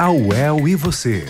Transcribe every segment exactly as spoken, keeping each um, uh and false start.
A U E L e você.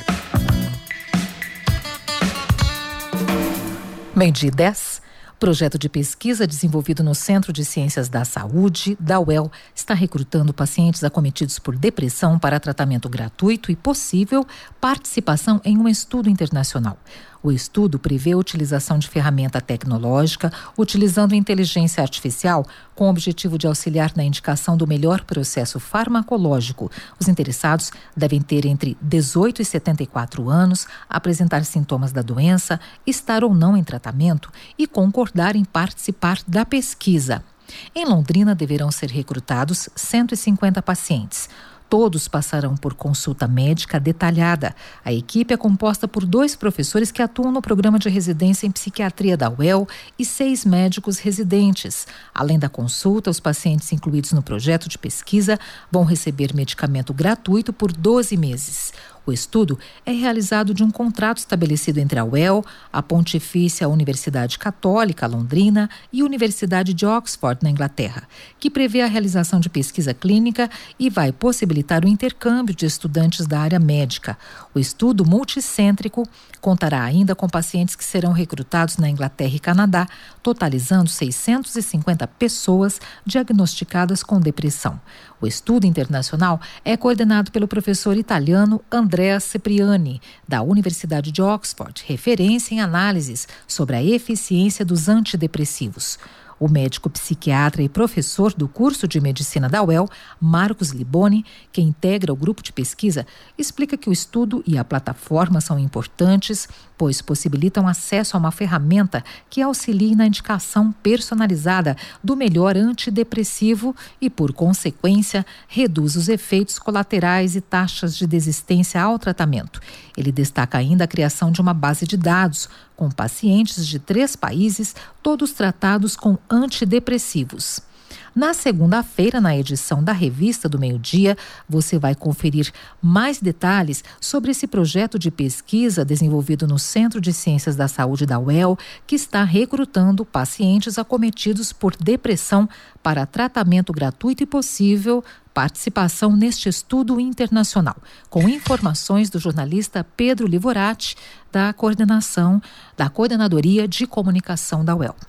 Meio-dia e dez. Projeto de pesquisa desenvolvido no Centro de Ciências da Saúde, da U E L, está recrutando pacientes acometidos por depressão para tratamento gratuito e possível participação em um estudo internacional. O estudo prevê a utilização de ferramenta tecnológica, utilizando inteligência artificial, com o objetivo de auxiliar na indicação do melhor processo farmacológico. Os interessados devem ter entre dezoito e setenta e quatro anos, apresentar sintomas da doença, estar ou não em tratamento e concordar em participar da pesquisa. Em Londrina, deverão ser recrutados cento e cinquenta pacientes. Todos passarão por consulta médica detalhada. A equipe é composta por dois professores que atuam no programa de residência em psiquiatria da U E L e seis médicos residentes. Além da consulta, os pacientes incluídos no projeto de pesquisa vão receber medicamento gratuito por doze meses. O estudo é realizado de um contrato estabelecido entre a U E L, a Pontifícia Universidade Católica Londrina e a Universidade de Oxford, na Inglaterra, que prevê a realização de pesquisa clínica e vai possibilitar o intercâmbio de estudantes da área médica. O estudo multicêntrico contará ainda com pacientes que serão recrutados na Inglaterra e Canadá, totalizando seiscentas e cinquenta pessoas diagnosticadas com depressão. O estudo internacional é coordenado pelo professor italiano Andrea Cipriani, da Universidade de Oxford, referência em análises sobre a eficiência dos antidepressivos. O médico psiquiatra e professor do curso de medicina da U E L, Marcos Liboni, que integra o grupo de pesquisa, explica que o estudo e a plataforma são importantes, pois possibilitam acesso a uma ferramenta que auxilie na indicação personalizada do melhor antidepressivo e, por consequência, reduz os efeitos colaterais e taxas de desistência ao tratamento. Ele destaca ainda a criação de uma base de dados com pacientes de três países, todos tratados com antidepressivos. Na segunda-feira, na edição da Revista do Meio-Dia, você vai conferir mais detalhes sobre esse projeto de pesquisa desenvolvido no Centro de Ciências da Saúde da U E L, que está recrutando pacientes acometidos por depressão para tratamento gratuito e possível participação neste estudo internacional, com informações do jornalista Pedro Livorati, da coordenação, da Coordenadoria de Comunicação da U E L.